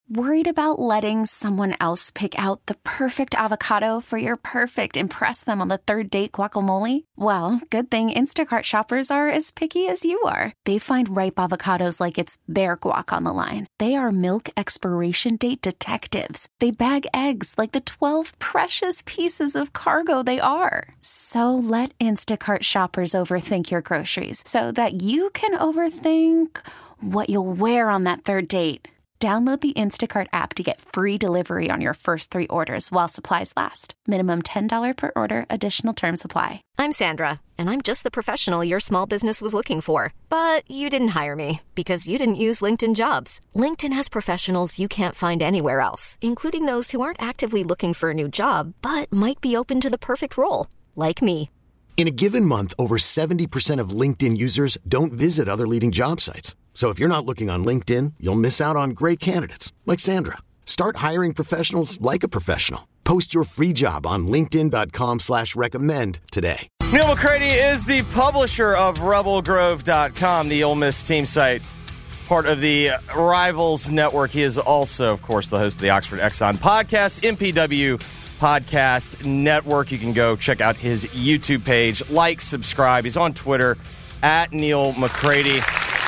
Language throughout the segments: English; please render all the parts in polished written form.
Worried about letting someone else pick out the perfect avocado for your perfect impress them on the third date guacamole? Well, good thing Instacart shoppers are as picky as you are. They find ripe avocados like it's their guac on the line. They are milk expiration date detectives. They bag eggs like the 12 precious pieces of cargo they are. So let Instacart shoppers overthink your groceries so that you can overthink what you'll wear on that third date. Download the Instacart app to get free delivery on your first 3 orders while supplies last. Minimum $10 per order. Additional terms apply. I'm Sandra, and I'm just the professional your small business was looking for. But you didn't hire me because you didn't use LinkedIn Jobs. LinkedIn has professionals you can't find anywhere else, including those who aren't actively looking for a new job, but might be open to the perfect role, like me. In a given month, over 70% of LinkedIn users don't visit other leading job sites. So if you're not looking on LinkedIn, you'll miss out on great candidates like Sandra. Start hiring professionals like a professional. Post your free job on linkedin.com/recommend today. Neal McCready is the publisher of RebelGrove.com, the Ole Miss team site, part of the Rivals Network. He is also, of course, the host of the Oxford Exxon podcast, MPW Podcast Network. You can go check out his YouTube page, like, subscribe. He's on Twitter, at Neal McCready.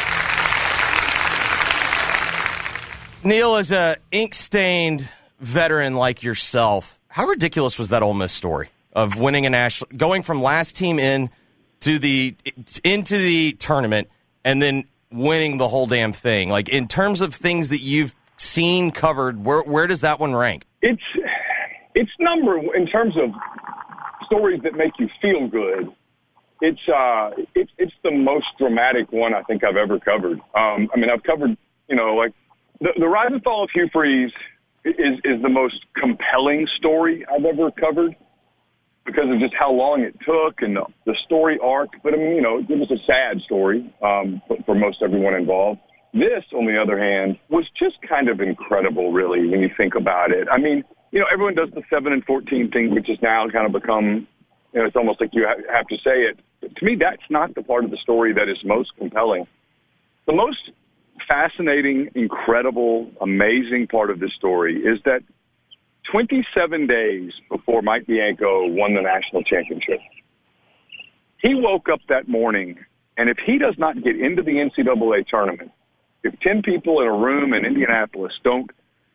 Neal, as a ink-stained veteran like yourself, how ridiculous was that Ole Miss story of winning a national, going from last team into the tournament and then winning the whole damn thing? Like, in terms of things that you've seen covered, where does that one rank? It's number in terms of stories that make you feel good. It's the most dramatic one I think I've ever covered. I've covered, like. The rise and fall of Hugh Freeze is the most compelling story I've ever covered because of just how long it took and the story arc. But, it was a sad story for most everyone involved. This, on the other hand, was just kind of incredible, really, when you think about it. Everyone does the 7-14 thing, which has now kind of become, it's almost like you have to say it. But to me, that's not the part of the story that is most compelling. The most fascinating, incredible, amazing part of this story is that 27 days before Mike Bianco won the national championship, he woke up that morning, and if he does not get into the NCAA tournament, if 10 people in a room in Indianapolis don't,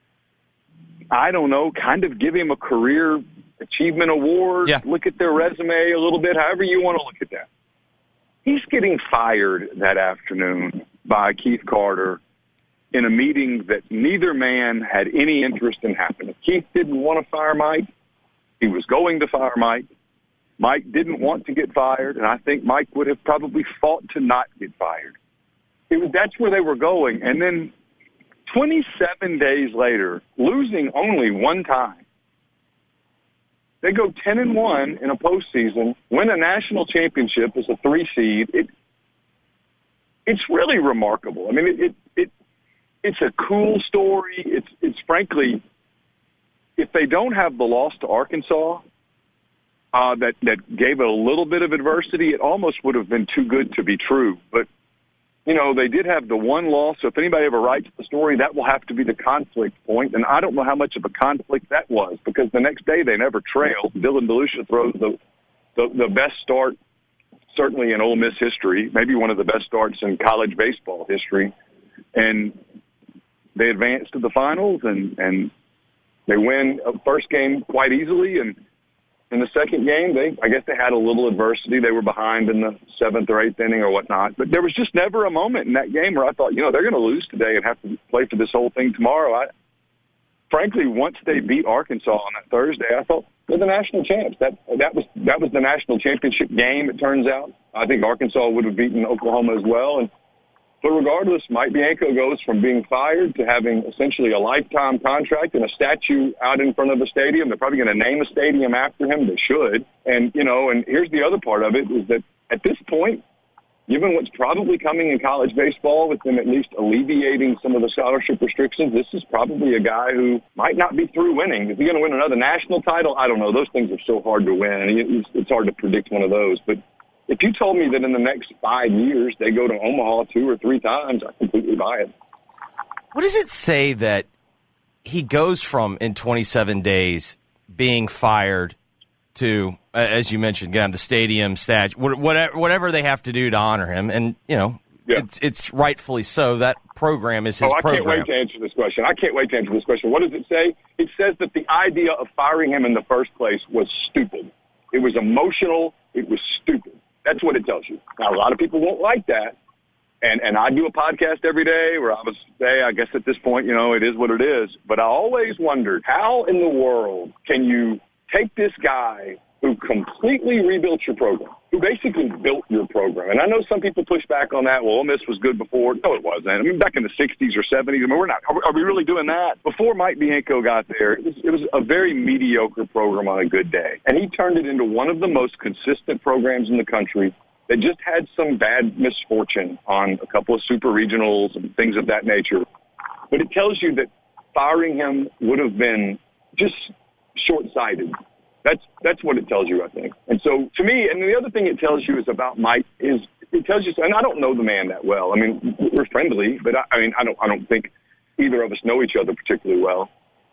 kind of give him a career achievement award, look at their resume a little bit, however you want to look at that. He's getting fired that afternoon by Keith Carter in a meeting that neither man had any interest in happening. Keith didn't want to fire Mike. He was going to fire Mike. Mike didn't want to get fired, and I think Mike would have probably fought to not get fired. That's where they were going. And then 27 days later, losing only one time, they go 10-1 in a postseason, win a national championship as a 3 seed. It's really remarkable. It's a cool story. It's frankly, if they don't have the loss to Arkansas, that gave it a little bit of adversity, it almost would have been too good to be true. But, they did have the one loss. So if anybody ever writes the story, that will have to be the conflict point. And I don't know how much of a conflict that was because the next day they never trailed. Dylan DeLucia throws the best start certainly in Ole Miss history, maybe one of the best starts in college baseball history. And they advance to the finals, and they win a first game quite easily. And in the second game, I guess they had a little adversity. They were behind in the 7th or 8th inning or whatnot. But there was just never a moment in that game where I thought, they're going to lose today and have to play for this whole thing tomorrow. Frankly, once they beat Arkansas on that Thursday, I thought they're the national champs. That was the national championship game, it turns out. I think Arkansas would have beaten Oklahoma as well. But regardless, Mike Bianco goes from being fired to having essentially a lifetime contract and a statue out in front of the stadium. They're probably going to name a stadium after him. They should. And here's the other part of it is that at this point, given what's probably coming in college baseball with them at least alleviating some of the scholarship restrictions, this is probably a guy who might not be through winning. Is he going to win another national title? I don't know. Those things are so hard to win. It's hard to predict one of those. But if you told me that in the next 5 years they go to Omaha 2 or 3 times, I completely buy it. What does it say that he goes from, in 27 days, being fired to, as you mentioned, get on the stadium statue, whatever they have to do to honor him. And, it's rightfully so. That program is his program. I can't wait to answer this question. What does it say? It says that the idea of firing him in the first place was stupid. It was emotional. It was stupid. That's what it tells you. Now, a lot of people won't like that. And I do a podcast every day where I guess at this point, it is what it is. But I always wondered, how in the world can you take this guy who completely rebuilt your program, who basically built your program? And I know some people push back on that. Well, Ole Miss was good before. No, it wasn't. I mean, back in the 60s or 70s, we're not. Are we really doing that? Before Mike Bianco got there, it was a very mediocre program on a good day. And he turned it into one of the most consistent programs in the country. They just had some bad misfortune on a couple of super regionals and things of that nature. But it tells you that firing him would have been just short-sighted. That's what it tells you, I think. And so, to me, and the other thing it tells you is about Mike is it tells you, and I don't know the man that well. I mean, we're friendly, but I don't think either of us know each other particularly well.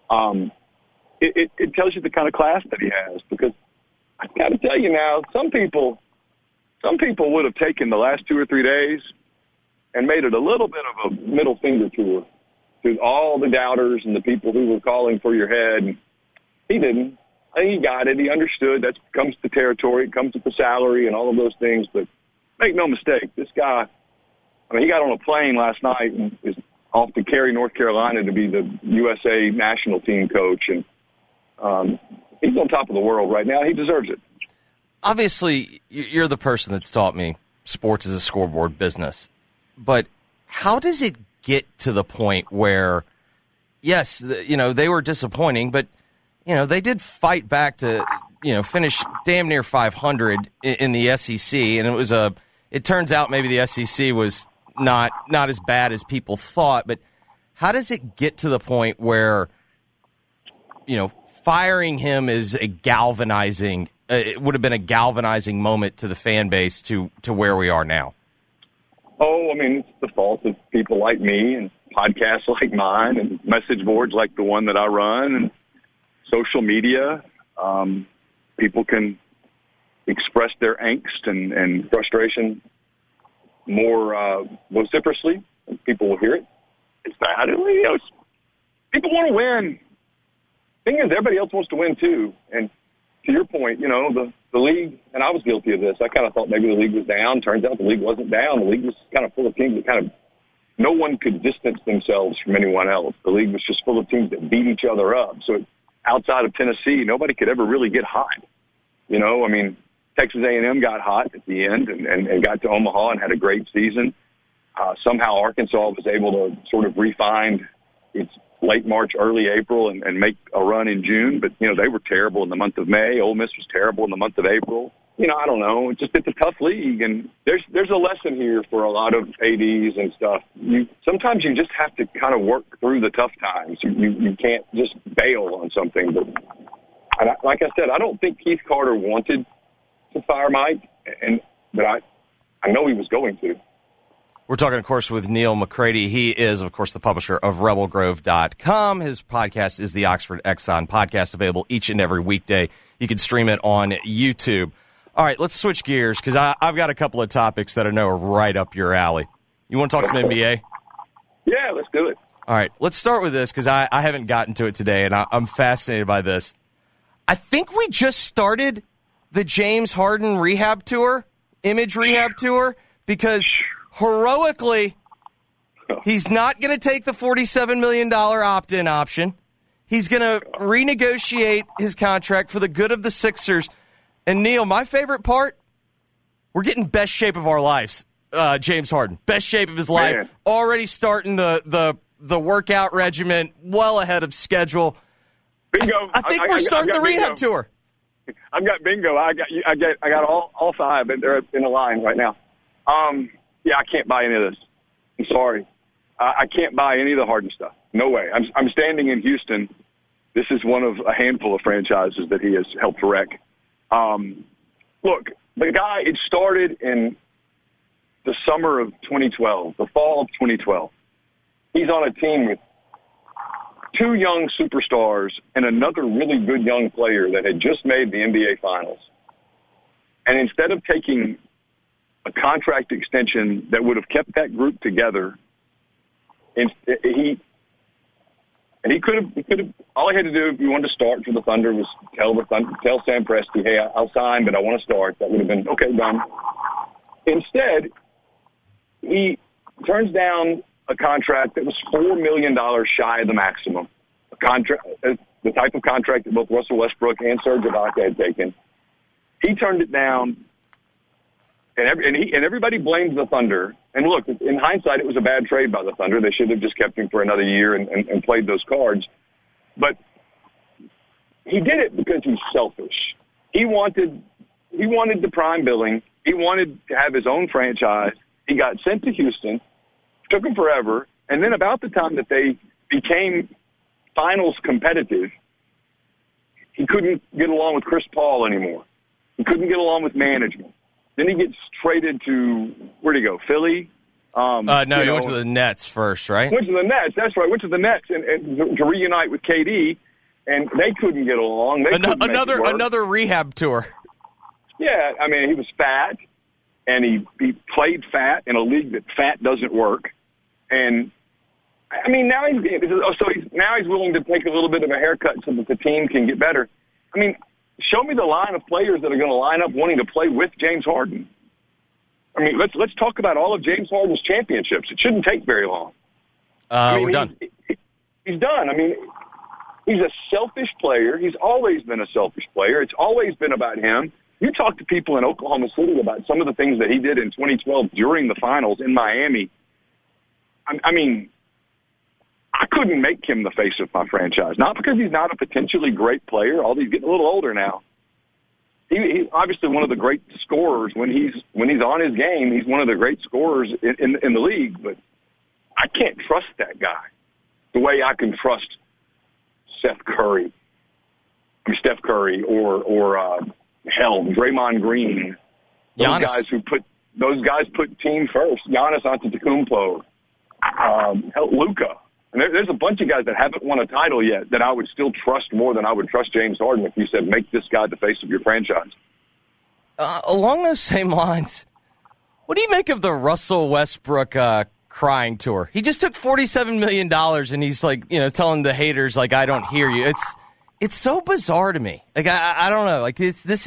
It tells you the kind of class that he has, because I got to tell you now, some people would have taken the last 2 or 3 days and made it a little bit of a middle finger tour to all the doubters and the people who were calling for your head. He didn't. He got it. He understood. That comes to territory. It comes with the salary and all of those things. But make no mistake, this guy, he got on a plane last night and is off to Cary, North Carolina to be the USA national team coach. And he's on top of the world right now. He deserves it. Obviously, you're the person that's taught me sports is a scoreboard business. But how does it get to the point where, yes, they were disappointing, but they did fight back to, finish damn near 500 in the SEC, and it turns out maybe the SEC was not as bad as people thought, but how does it get to the point where, firing him is it would have been a galvanizing moment to the fan base to where we are now? Oh, it's the fault of people like me and podcasts like mine and message boards like the one that I run and social media. People can express their angst and frustration more vociferously, and people will hear it. It's bad. People want to win. The thing is, everybody else wants to win too. And to your point, the league, and I was guilty of this. I kind of thought maybe the league was down. Turns out the league wasn't down. The league was kind of full of teams that no one could distance themselves from anyone else. The league was just full of teams that beat each other up. So outside of Tennessee, nobody could ever really get hot. Texas A&M got hot at the end and got to Omaha and had a great season. Somehow Arkansas was able to sort of refine its late March, early April and make a run in June. But, they were terrible in the month of May. Ole Miss was terrible in the month of April. I don't know. It's a tough league. And there's a lesson here for a lot of ADs and stuff. Sometimes you just have to kind of work through the tough times. You can't just bail on something. But like I said, I don't think Keith Carter wanted to fire Mike, but I know he was going to. We're talking, of course, with Neal McCready. He is, of course, the publisher of RebelGrove.com. His podcast is the Oxford Exxon podcast, available each and every weekday. You can stream it on YouTube. All right, let's switch gears, because I've got a couple of topics that I know are right up your alley. You want to talk some NBA? Yeah, let's do it. All right, let's start with this, because I haven't gotten to it today, and I'm fascinated by this. I think we just started the James Harden rehab tour, image rehab tour, because heroically, he's not going to take the $47 million opt-in option. He's going to renegotiate his contract for the good of the Sixers. And, Neal, my favorite part, we're getting best shape of our lives, James Harden. Best shape of his life. Man. Already starting the workout regimen well ahead of schedule. Bingo. I think we're starting the rehab tour. I've got bingo. I got all five, and they're in a line right now. Yeah, I can't buy any of this. I'm sorry. I can't buy any of the Harden stuff. No way. I'm standing in Houston. This is one of a handful of franchises that he has helped wreck. Look, the guy, it started in the summer of 2012, the fall of 2012. He's on a team with two young superstars and another really good young player that had just made the NBA Finals. And instead of taking a contract extension that would have kept that group together, he could have. All he had to do if he wanted to start for the Thunder was tell Sam Presti, hey, I'll sign, but I want to start. That would have been okay, done. Instead, he turns down a contract that was $4 million shy of the maximum. A contract, the type of contract that both Russell Westbrook and Serge Ibaka had taken. He turned it down, and everybody blamed the Thunder. And look, in hindsight, it was a bad trade by the Thunder. They should have just kept him for another year and played those cards. But he did it because he's selfish. He wanted the prime billing. He wanted to have his own franchise. He got sent to Houston. Took him forever. And then about the time that they became finals competitive, he couldn't get along with Chris Paul anymore. He couldn't get along with management. Then he gets traded to, where'd he go, Philly? No, he went to the Nets first, right? Went to the Nets, that's right. Went to the Nets and to reunite with KD, and they couldn't get along. Another rehab tour. Yeah, I mean, he was fat, and he played fat in a league that fat doesn't work. And, I mean, now he's willing to take a little bit of a haircut so that the team can get better. I mean, show me the line of players that are going to line up wanting to play with James Harden. I mean, let's talk about all of James Harden's championships. It shouldn't take very long. We're done. He's done. I mean, he's a selfish player. He's always been a selfish player. It's always been about him. You talk to people in Oklahoma City about some of the things that he did in 2012 during the finals in Miami. I mean, I couldn't make him the face of my franchise. Not because he's not a potentially great player, although he's getting a little older now. He's obviously one of the great scorers when he's on his game. He's one of the great scorers in the league, but I can't trust that guy the way I can trust Steph Curry or Draymond Green. Those guys put team first. Giannis Antetokounmpo, Luka. And there's a bunch of guys that haven't won a title yet that I would still trust more than I would trust James Harden if you said, make this guy the face of your franchise. Along those same lines, what do you make of the Russell Westbrook crying tour? He just took $47 million and he's like, telling the haters, like, I don't hear you. It's so bizarre to me. Like, I don't know. Like,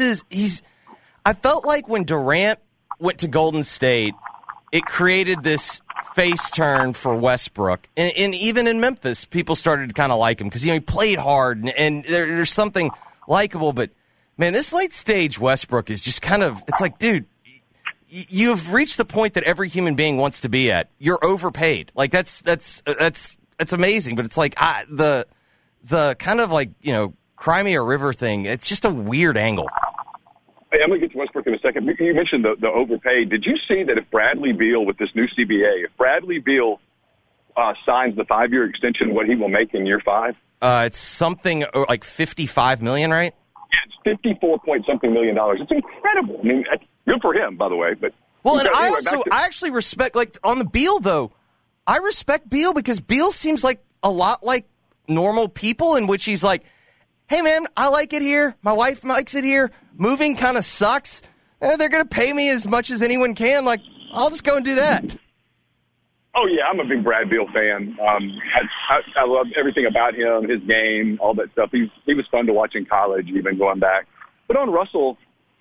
I felt like when Durant went to Golden State, it created this face turn for Westbrook. And even in Memphis, people started to kind of like him because he played hard and there's something likable. But, man, this late stage Westbrook is just kind of, it's like, dude, you've reached the point that every human being wants to be at. You're overpaid. Like, that's amazing. But it's like the kind of like, Cry Me a River thing, it's just a weird angle. Hey, I'm going to get to Westbrook in a second. You mentioned the overpaid. Did you see that if Bradley Beal, with this new CBA, if Bradley Beal signs the 5-year extension, what he will make in year 5? It's something like $55 million, right? Yeah, it's 54-point-something million. It's incredible. I mean, good for him, by the way. But I actually respect, like, on the Beal, though, I respect Beal because Beal seems like a lot like normal people in which he's like, hey, man, I like it here. My wife likes it here. Moving kind of sucks. They're going to pay me as much as anyone can. Like, I'll just go and do that. Oh, yeah, I'm a big Brad Beal fan. I love everything about him, his game, all that stuff. He was fun to watch in college, even going back. But on Russell,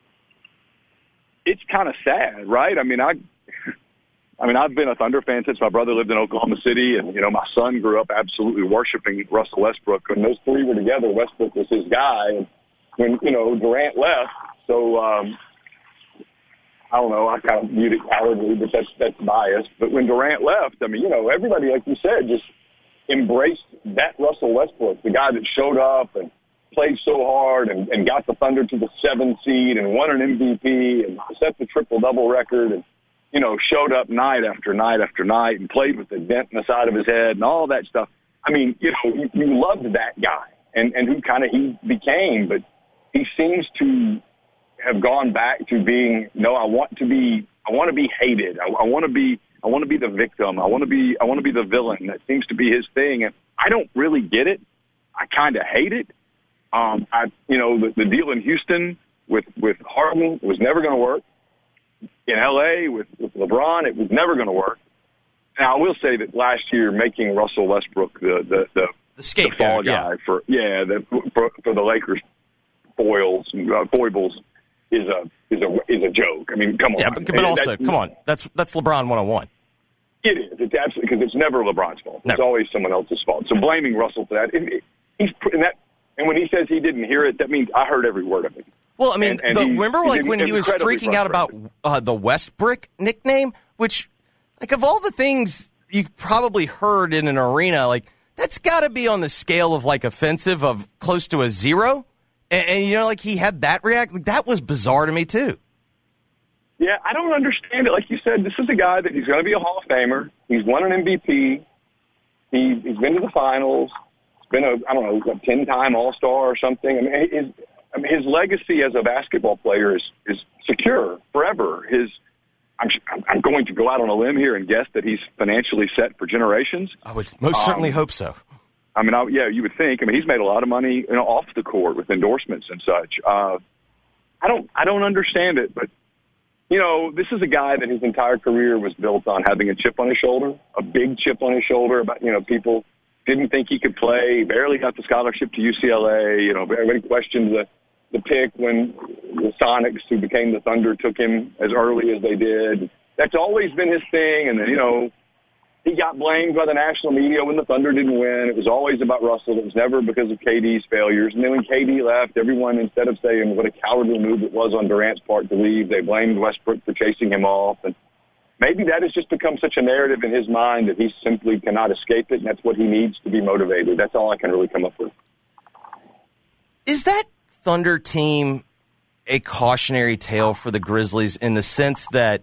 it's kind of sad, right? I mean, I've been a Thunder fan since my brother lived in Oklahoma City, and, my son grew up absolutely worshiping Russell Westbrook. When those three were together, Westbrook was his guy. And when, Durant left, so I don't know, I kind of viewed it cowardly, but that's biased. But when Durant left, I mean, everybody, like you said, just embraced that Russell Westbrook, the guy that showed up and played so hard and got the Thunder to the 7th seed and won an MVP and set the triple-double record and, showed up night after night after night and played with the dent in the side of his head and all that stuff. I mean, you loved that guy and who kind of he became, but he seems to have gone back to being, I want to be hated. I want to be the victim. I want to be the villain. That seems to be his thing. And I don't really get it. I kind of hate it. The deal in Houston with Harden was never going to work. In L.A. with LeBron, it was never going to work. Now, I will say that last year, making Russell Westbrook the scapegoat, fall guy for the Lakers foibles is a joke. I mean, come on. Yeah, but also, come on. That's LeBron 101. It is. It's absolutely, because it's never LeBron's fault. It's always someone else's fault. So blaming Russell for that, and when he says he didn't hear it, that means I heard every word of it. Well, I mean, remember when he was freaking out about the Westbrick nickname, which, like, of all the things you've probably heard in an arena, like, that's got to be on the scale of, like, offensive of close to a 0. And like, he had that react. Like, that was bizarre to me, too. Yeah, I don't understand it. Like you said, this is a guy that he's going to be a Hall of Famer. He's won an MVP. He's been to the finals. He's been a 10-time All-Star or something. I mean, his legacy as a basketball player is secure forever. I'm going to go out on a limb here and guess that he's financially set for generations. I would most certainly hope so. I mean, you would think. I mean, he's made a lot of money, off the court with endorsements and such. I don't understand it, but this is a guy that his entire career was built on having a chip on his shoulder, a big chip on his shoulder. About people didn't think he could play, barely got the scholarship to UCLA. Everybody questioned the pick when the Sonics, who became the Thunder, took him as early as they did. That's always been his thing. And then, he got blamed by the national media when the Thunder didn't win. It was always about Russell. It was never because of KD's failures. And then when KD left, everyone, instead of saying what a cowardly move it was on Durant's part to leave, they blamed Westbrook for chasing him off. And maybe that has just become such a narrative in his mind that he simply cannot escape it, and that's what he needs to be motivated. That's all I can really come up with. Is that Thunder team a cautionary tale for the Grizzlies in the sense that,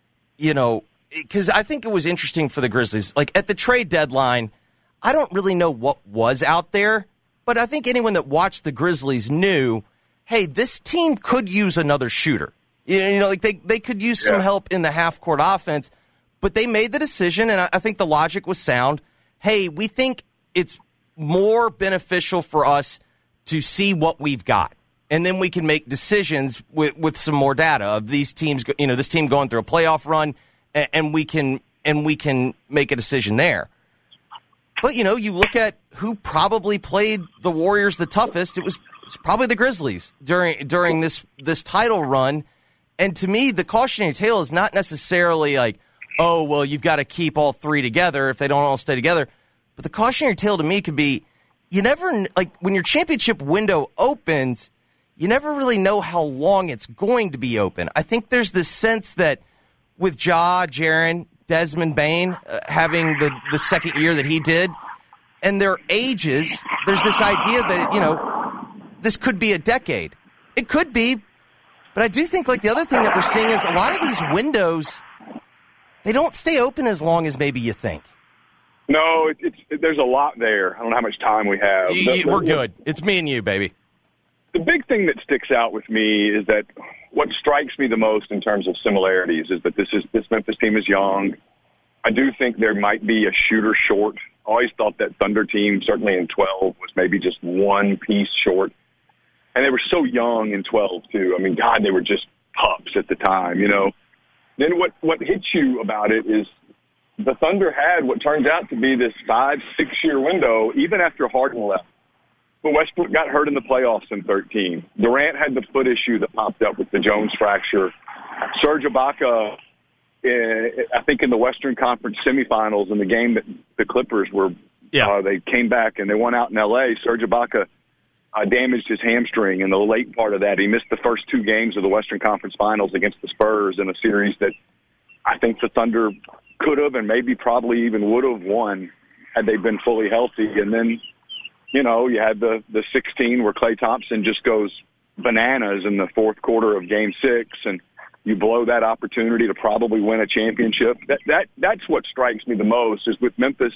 because I think it was interesting for the Grizzlies. Like, at the trade deadline, I don't really know what was out there, but I think anyone that watched the Grizzlies knew, hey, this team could use another shooter. They could use some help in the half-court offense, but they made the decision, and I think the logic was sound. Hey, we think it's more beneficial for us to see what we've got, and then we can make decisions with some more data of these teams. This team going through a playoff run. And we can make a decision there. But, you look at who probably played the Warriors the toughest. It's probably the Grizzlies during this title run. And to me, the cautionary tale is not necessarily like, oh, well, you've got to keep all three together if they don't all stay together. But the cautionary tale to me could be, you never, like, when your championship window opens, you never really know how long it's going to be open. I think there's this sense that with Ja, Jaren, Desmond Bane having the second year that he did, and their ages, there's this idea that, this could be a decade. It could be, but I do think, like, the other thing that we're seeing is a lot of these windows, they don't stay open as long as maybe you think. No, there's a lot there. I don't know how much time we have. We're good. It's me and you, baby. The big thing that sticks out with me is that what strikes me the most in terms of similarities is that this Memphis team is young. I do think there might be a shooter short. I always thought that Thunder team, certainly in 12, was maybe just one piece short. And they were so young in 12, too. I mean, God, they were just pups at the time, Then what hits you about it is the Thunder had what turns out to be this 5-6 year window, even after Harden left. But Westbrook got hurt in the playoffs in 13. Durant had the foot issue that popped up with the Jones fracture. Serge Ibaka, I think in the Western Conference semifinals in the game that the Clippers were, they came back and they won out in L.A., Serge Ibaka damaged his hamstring in the late part of that. He missed the first 2 games of the Western Conference Finals against the Spurs in a series that I think the Thunder could have and maybe probably even would have won had they been fully healthy. And then, you had the 16 where Klay Thompson just goes bananas in the fourth quarter of Game 6, and you blow that opportunity to probably win a championship. That's what strikes me the most is with Memphis.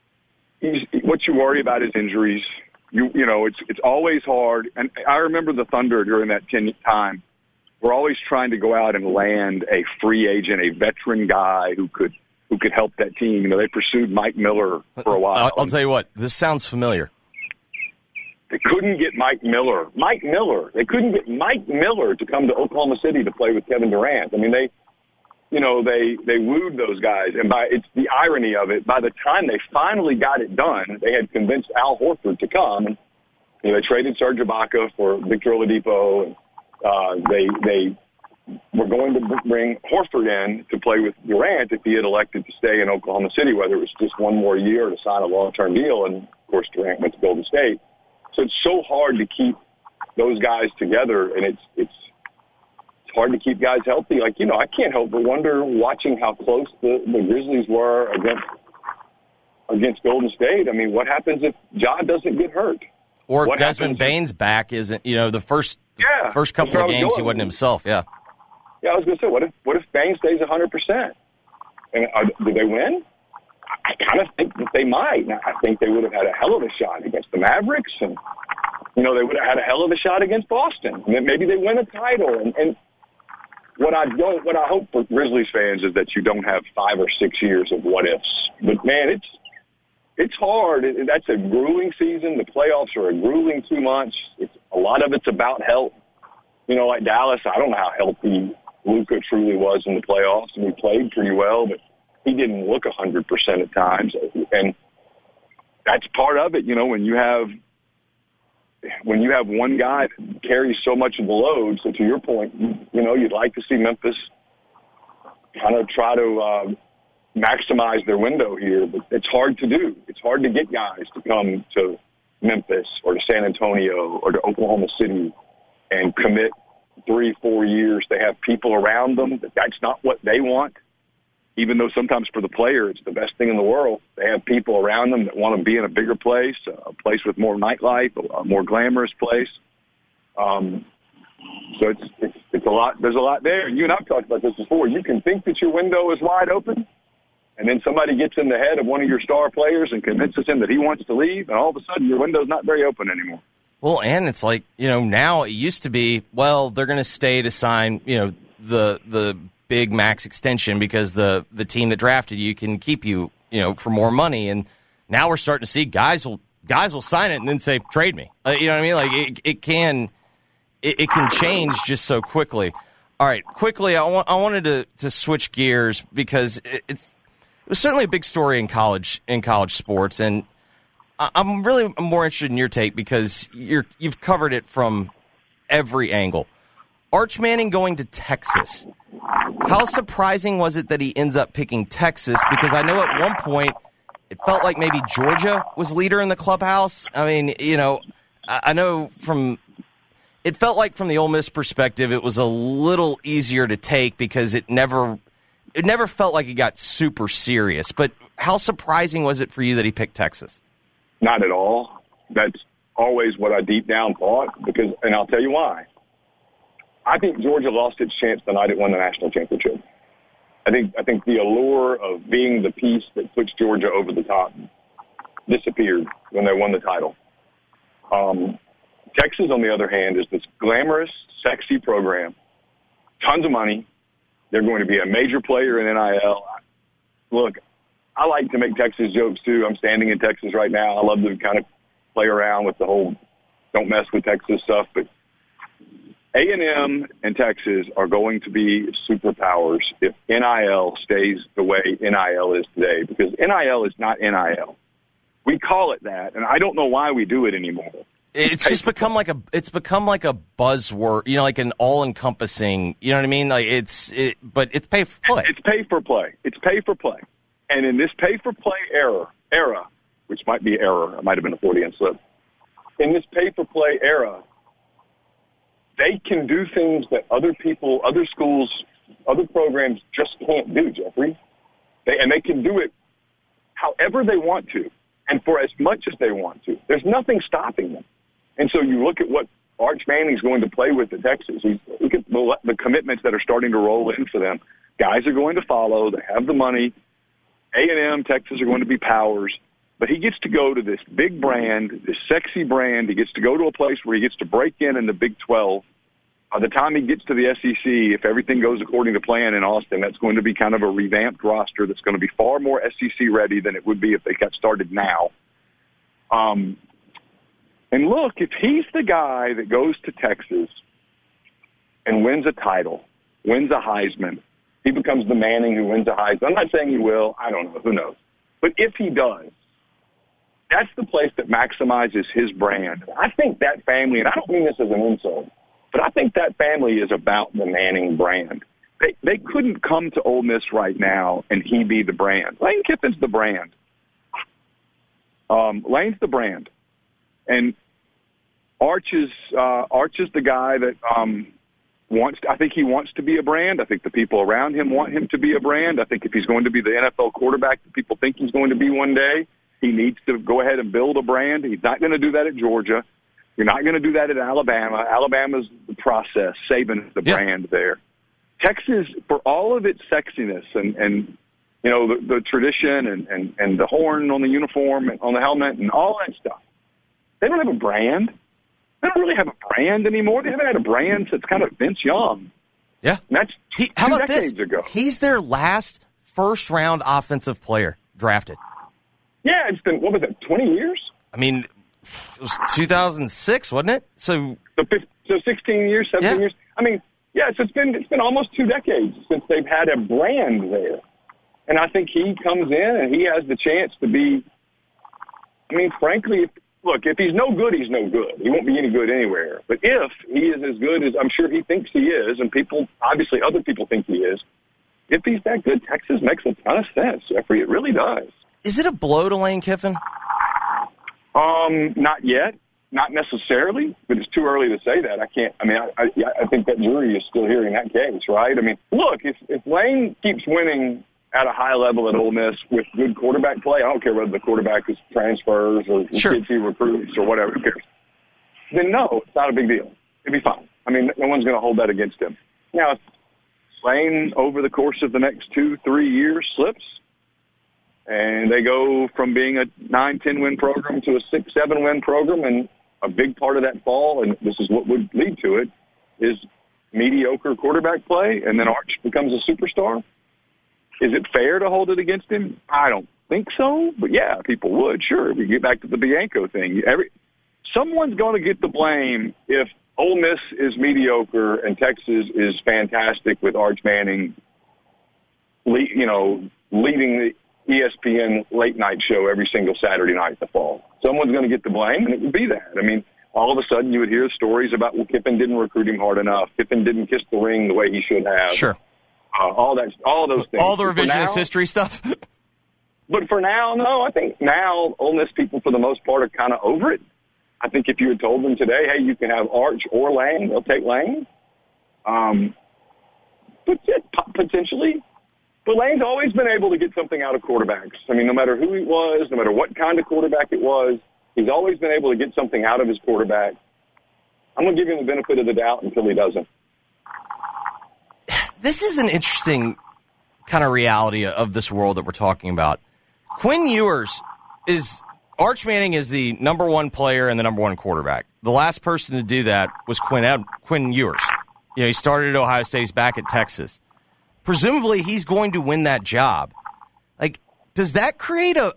What you worry about is injuries. It's always hard. And I remember the Thunder during that time. We're always trying to go out and land a free agent, a veteran guy who could who could help that team. You know, they pursued Mike Miller for a while. I'll tell you what, this sounds familiar. They couldn't get Mike Miller. They couldn't get Mike Miller to come to Oklahoma City to play with Kevin Durant. I mean, they wooed those guys. And it's the irony of it, by the time they finally got it done, they had convinced Al Horford to come. And, you know, they traded Serge Ibaka for Victor Oladipo. And they were going to bring Horford in to play with Durant if he had elected to stay in Oklahoma City, whether it was just one more year or to sign a long-term deal. And, of course, Durant went to Golden State. So it's so hard to keep those guys together, and it's hard to keep guys healthy. Like, you know, I can't help but wonder, watching how close the Grizzlies were against Golden State. I mean, what happens if Ja doesn't get hurt? Or if Desmond Bane's back isn't, you know, the first couple of games he wasn't himself, Yeah, I was going to say, what if Bane stays 100%? And do they win? I kind of think that they might. Now, I think they would have had a hell of a shot against the Mavericks, and, you know, they would have had a hell of a shot against Boston. And maybe they win a title. And what I hope for Grizzlies fans is that you don't have 5 or 6 years of what ifs. But man, it's hard. That's a grueling season. The playoffs are a grueling 2 months. A lot of it's about health. You know, like Dallas, I don't know how healthy Luka truly was in the playoffs, and he played pretty well, but he didn't look 100% at times. And that's part of it, you know, when you have one guy that carries so much of the load. So to your point, you know, you'd like to see Memphis kind of try to maximize their window here, but it's hard to do. It's hard to get guys to come to Memphis or to San Antonio or to Oklahoma City and commit 3-4 years. They have people around them that's not what they want. Even though sometimes for the player it's the best thing in the world, they have people around them that want to be in a bigger place, a place with more nightlife, a more glamorous place. So it's a lot. There's a lot there. You and I've talked about this before. You can think that your window is wide open, and then somebody gets in the head of one of your star players and convinces him that he wants to leave, and all of a sudden your window's not very open anymore. Well, and it's like, you know, now it used to be, well, they're going to stay to sign, you know, the big max extension because the team that drafted you can keep you, you know, for more money. And now we're starting to see guys will sign it and then say, trade me. You know what I mean? Like it can change just so quickly. All right, quickly, I wanted to switch gears because it was certainly a big story in college sports, and I'm really more interested in your take because you've covered it from every angle. Arch Manning going to Texas. How surprising was it that he ends up picking Texas? Because I know at one point it felt like maybe Georgia was leader in the clubhouse. I mean, you know, I know it felt like from the Ole Miss perspective, it was a little easier to take because it never felt like it got super serious. But how surprising was it for you that he picked Texas? Not at all. That's always what I deep down thought, and I'll tell you why. I think Georgia lost its chance the night it won the national championship. I think the allure of being the piece that puts Georgia over the top disappeared when they won the title. Texas, on the other hand, is this glamorous, sexy program. Tons of money. They're going to be a major player in NIL. Look, I like to make Texas jokes, too. I'm standing in Texas right now. I love to kind of play around with the whole don't mess with Texas stuff, but A&M and Texas are going to be superpowers if NIL stays the way NIL is today, because NIL is not NIL. We call it that, and I don't know why we do it anymore. It's just become like a buzzword, you know, like an all-encompassing, you know what I mean? Like but it's pay for play. It's pay for play. It's pay for play. And in this pay for play era, which might be error, it might have been a Freudian slip. In this pay for play era, they can do things that other people, other schools, other programs just can't do, Jeffrey. They can do it however they want to and for as much as they want to. There's nothing stopping them. And so you look at what Arch Manning's going to play with at Texas. Look at the commitments that are starting to roll in for them. Guys are going to follow. They have the money. A&M, Texas are going to be powers. But he gets to go to this big brand, this sexy brand. He gets to go to a place where he gets to break in the Big 12. By the time he gets to the SEC, if everything goes according to plan in Austin, that's going to be kind of a revamped roster that's going to be far more SEC ready than it would be if they got started now. And look, if he's the guy that goes to Texas and wins a title, wins a Heisman, he becomes the Manning who wins a Heisman. I'm not saying he will. I don't know. Who knows? But if he does, that's the place that maximizes his brand. I think that family, and I don't mean this as an insult, but I think that family is about the Manning brand. They couldn't come to Ole Miss right now and he be the brand. Lane Kiffin's the brand. Lane's the brand. And Arch is the guy that I think he wants to be a brand. I think the people around him want him to be a brand. I think if he's going to be the NFL quarterback that people think he's going to be one day, he needs to go ahead and build a brand. He's not going to do that at Georgia. You're not going to do that at Alabama. Alabama's the process. Saban's the brand there. Texas, for all of its sexiness and you know, the tradition and the horn on the uniform and on the helmet and all that stuff, they don't have a brand. They don't really have a brand anymore. They haven't had a brand since kind of Vince Young. Yeah. And that's how two about decades this? ago. He's their last first-round offensive player drafted. Yeah, it's been, what was it, 20 years? I mean, it was 2006, wasn't it? So 16 years, 17 years. I mean, yeah, so it's been almost 2 decades since they've had a brand there. And I think he comes in and he has the chance to be, I mean, frankly, if he's no good, he's no good. He won't be any good anywhere. But if he is as good as I'm sure he thinks he is, and people, obviously other people think he is, if he's that good, Texas makes a ton of sense, Jeffrey. It really does. Is it a blow to Lane Kiffin? Not yet. Not necessarily, but it's too early to say that. I think that jury is still hearing that case, right? I mean, look, if Lane keeps winning at a high level at Ole Miss with good quarterback play, I don't care whether the quarterback is transfers or kids he recruits or whatever, who cares? Then no, it's not a big deal. It'd be fine. I mean, no one's going to hold that against him. Now, if Lane over the course of the next 2-3 years slips, and they go from being a 9-10 win program to a 6-7 win program, and a big part of that fall, and this is what would lead to it, is mediocre quarterback play, and then Arch becomes a superstar. Is it fair to hold it against him? I don't think so, but yeah, people would, sure. We get back to the Bianco thing. Someone's going to get the blame if Ole Miss is mediocre and Texas is fantastic with Arch Manning, leading the ESPN late night show every single Saturday night in the fall. Someone's going to get the blame, and it would be that. I mean, all of a sudden you would hear stories about, well, Kiffin didn't recruit him hard enough. Kiffin didn't kiss the ring the way he should have. Sure. All those things. All the revisionist history stuff. But for now, no. I think now Ole Miss people, for the most part, are kind of over it. I think if you had told them today, hey, you can have Arch or Lane, they'll take Lane. Potentially. But Lane's always been able to get something out of quarterbacks. I mean, no matter who he was, no matter what kind of quarterback it was, he's always been able to get something out of his quarterback. I'm going to give him the benefit of the doubt until he doesn't. This is an interesting kind of reality of this world that we're talking about. Quinn Ewers Arch Manning is the number one player and the number one quarterback. The last person to do that was Quinn Ewers. He started at Ohio State. He's back at Texas. Presumably, he's going to win that job. Like, does that create a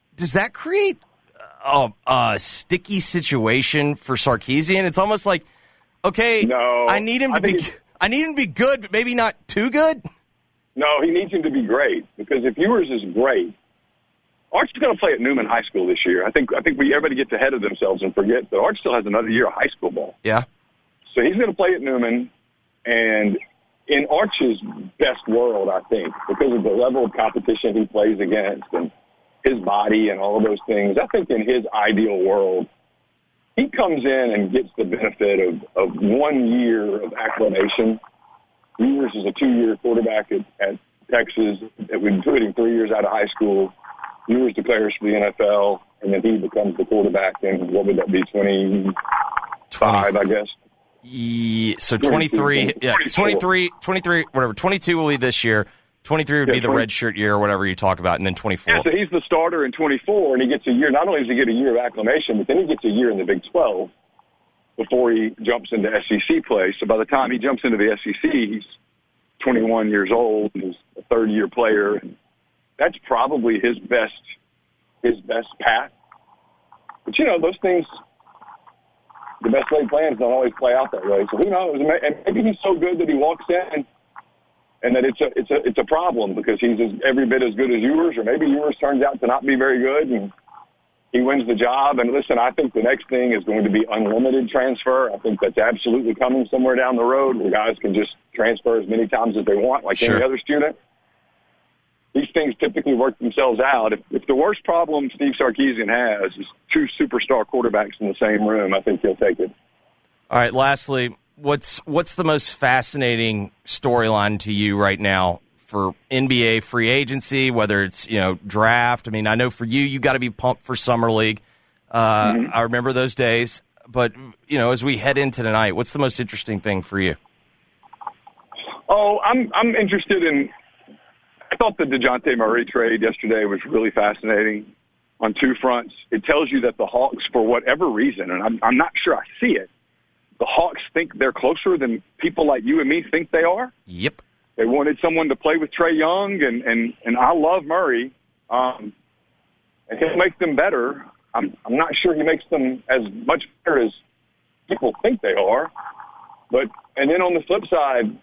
sticky situation for Sarkisian? It's almost like, okay, no, I need him to be good, but maybe not too good. No, he needs him to be great, because if Ewers is great, Arch is going to play at Newman High School this year. I think everybody gets ahead of themselves and forgets that Arch still has another year of high school ball. Yeah. So he's going to play at Newman, and in Arch's best world, I think, because of the level of competition he plays against and his body and all of those things, I think in his ideal world, he comes in and gets the benefit of 1 year of acclimation. Ewers is a 2-year quarterback at Texas, including 3 years out of high school. Ewers declares for the NFL, and then he becomes the quarterback in, what would that be, 25, I guess? Yeah, so 23, 23, whatever. 22 will be this year. 23 would be the redshirt year or whatever you talk about, and then 24. Yeah, so he's the starter in 24, and he gets a year. Not only does he get a year of acclimation, but then he gets a year in the Big 12. before he jumps into SEC play. So by the time he jumps into the SEC, he's 21 years old and he's a third-year player. That's probably his best path. But, those things, the best laid plans don't always play out that way. So who knows? And maybe he's so good that he walks in and that it's a problem because he's every bit as good as Ewers, or maybe Ewers turns out to not be very good and he wins the job. And listen, I think the next thing is going to be unlimited transfer. I think that's absolutely coming somewhere down the road where guys can just transfer as many times as they want, like any other student. These things typically work themselves out. If the worst problem Steve Sarkisian has is two superstar quarterbacks in the same room, I think he'll take it. All right, lastly, what's the most fascinating storyline to you right now for NBA free agency, whether it's, draft? I mean, I know for you got to be pumped for Summer League. I remember those days. But, as we head into tonight, what's the most interesting thing for you? Oh, I'm interested in – I thought the DeJounte Murray trade yesterday was really fascinating on two fronts. It tells you that the Hawks, for whatever reason, and I'm not sure I see it, the Hawks think they're closer than people like you and me think they are. Yep. They wanted someone to play with Trae Young, and I love Murray, and he'll make them better. I'm not sure he makes them as much better as people think they are. And then on the flip side,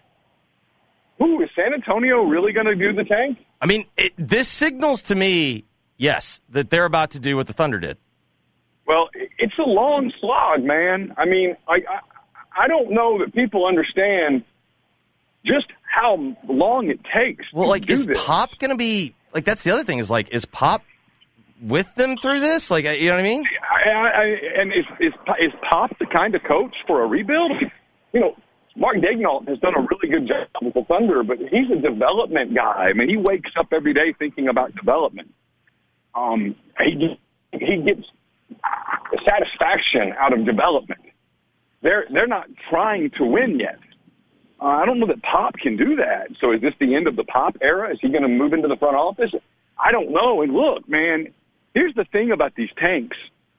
is San Antonio really going to do the tank? I mean, this signals to me, yes, that they're about to do what the Thunder did. Well, it's a long slog, man. I mean, I don't know that people understand just how long it takes. Well, is Pop going to be – that's the other thing is Pop with them through this? You know what I mean? And is Pop the kind of coach for a rebuild? Mark Daigneault has done a really good job with the Thunder, but he's a development guy. I mean, he wakes up every day thinking about development. He gets satisfaction out of development. They're not trying to win yet. I don't know that Pop can do that. So is this the end of the Pop era? Is he going to move into the front office? I don't know. And look, man, here's the thing about these tanks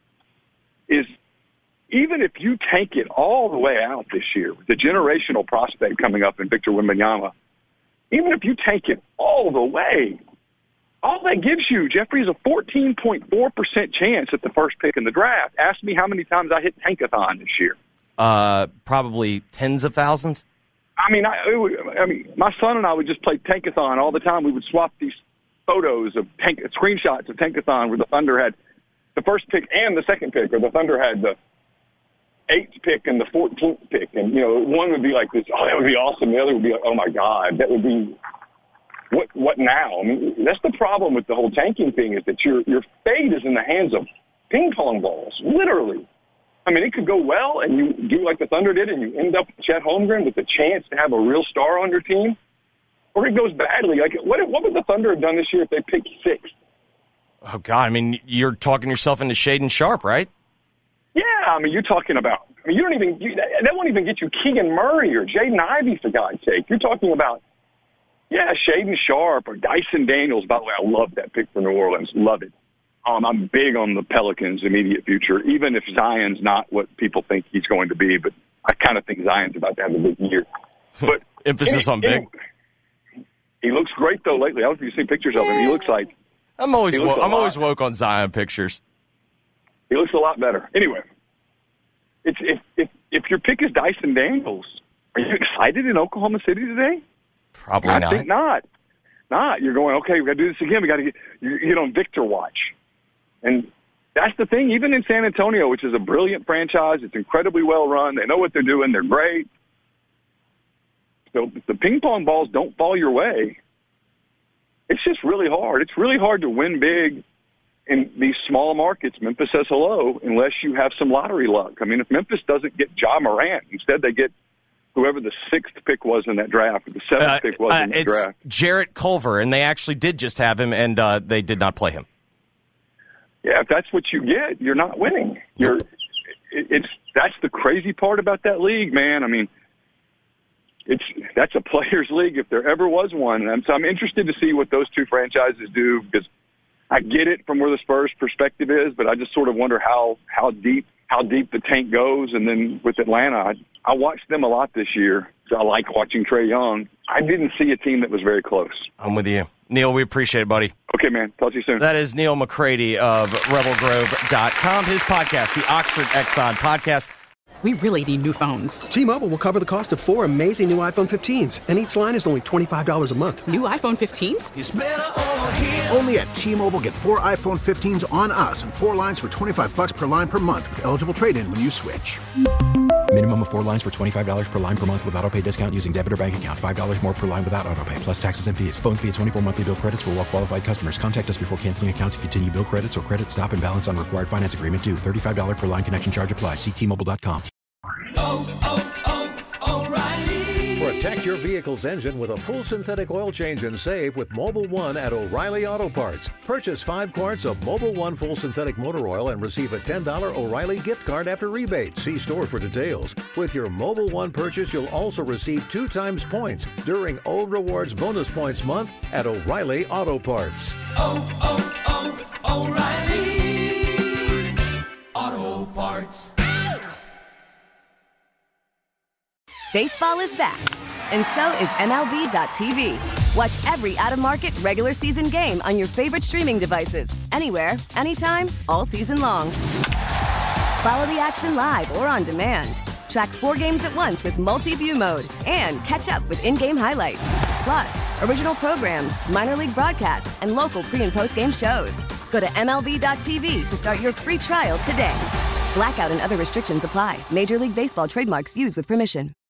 is even if you tank it all the way out this year with the generational prospect coming up in Victor Wembanyama, even if you tank it all the way, all that gives you, Jeffrey, is a 14.4% chance at the first pick in the draft. Ask me how many times I hit Tankathon this year. Probably tens of thousands. I mean, my son and I would just play Tankathon all the time. We would swap these photos of screenshots of Tankathon where the Thunder had the first pick and the second pick, or the Thunder had the 8th pick and the 14th pick. And, one would be like this, oh, that would be awesome. The other would be like, oh, my God, that would be what now? I mean, that's the problem with the whole tanking thing is that your fate is in the hands of ping pong balls, literally. I mean, it could go well, and you do like the Thunder did, and you end up with Chet Holmgren with the chance to have a real star on your team, or it goes badly. What would the Thunder have done this year if they picked 6th? Oh, God, I mean, you're talking yourself into Shaedon Sharpe, right? Yeah, I mean, you're talking about – that won't even get you Keegan Murray or Jaden Ivey, for God's sake. You're talking about, Shaedon Sharpe or Dyson Daniels. By the way, I love that pick for New Orleans. Love it. I'm big on the Pelicans' immediate future, even if Zion's not what people think he's going to be. But I kind of think Zion's about to have a big year. But emphasis on big. He looks great, though, lately. I don't know if you've seen pictures of him. He looks like – I'm always woke on Zion pictures. He looks a lot better. Anyway, if your pick is Dyson Daniels, are you excited in Oklahoma City today? Probably not. I think not. You're going, okay, we got to do this again. We got to get on Victor watch. And that's the thing. Even in San Antonio, which is a brilliant franchise, it's incredibly well run. They know what they're doing. They're great. So if the ping pong balls don't fall your way, it's just really hard. It's really hard to win big in these small markets. Memphis says hello unless you have some lottery luck. I mean, if Memphis doesn't get Ja Morant, instead they get whoever the 6th pick was in that draft, or the 7th pick was in that draft. It's Jarrett Culver, and they actually did just have him, and they did not play him. Yeah, if that's what you get, you're not winning. That's the crazy part about that league, man. I mean, that's a players' league if there ever was one. And so I'm interested to see what those two franchises do, because I get it from where the Spurs' perspective is, but I just sort of wonder how deep how deep the tank goes. And then with Atlanta, I watched them a lot this year. So I like watching Trae Young. I didn't see a team that was very close. I'm with you. Neil, we appreciate it, buddy. Okay, man. Talk to you soon. That is Neil McCready of RebelGrove.com. His podcast, the Oxford Exxon Podcast. We really need new phones. T-Mobile will cover the cost of 4 amazing new iPhone 15s, and each line is only $25 a month. New iPhone 15s? It's better over here. Only at T-Mobile, get 4 iPhone 15s on us and 4 lines for $25 per line per month with eligible trade-in when you switch. Minimum of 4 lines for $25 per line per month with autopay discount using debit or bank account. $5 more per line without autopay, plus taxes and fees. Phone fee at 24 monthly bill credits for well-qualified customers. Contact us before canceling account to continue bill credits or credit stop and balance on required finance agreement due. $35 per line connection charge applies. See T-Mobile.com. O'Reilly. Protect your vehicle's engine with a full synthetic oil change and save with Mobil 1 at O'Reilly Auto Parts. Purchase 5 quarts of Mobil 1 full synthetic motor oil and receive a $10 O'Reilly gift card after rebate. See store for details. With your Mobil 1 purchase, you'll also receive 2 times points during O Rewards Bonus Points Month at O'Reilly Auto Parts. O'Reilly Auto Parts. Baseball is back, and so is MLB.tv. Watch every out-of-market regular season game on your favorite streaming devices, anywhere, anytime, all season long. Follow the action live or on demand. Track 4 games at once with multi-view mode and catch up with in-game highlights. Plus, original programs, minor league broadcasts, and local pre- and post-game shows. Go to MLB.tv to start your free trial today. Blackout and other restrictions apply. Major League Baseball trademarks used with permission.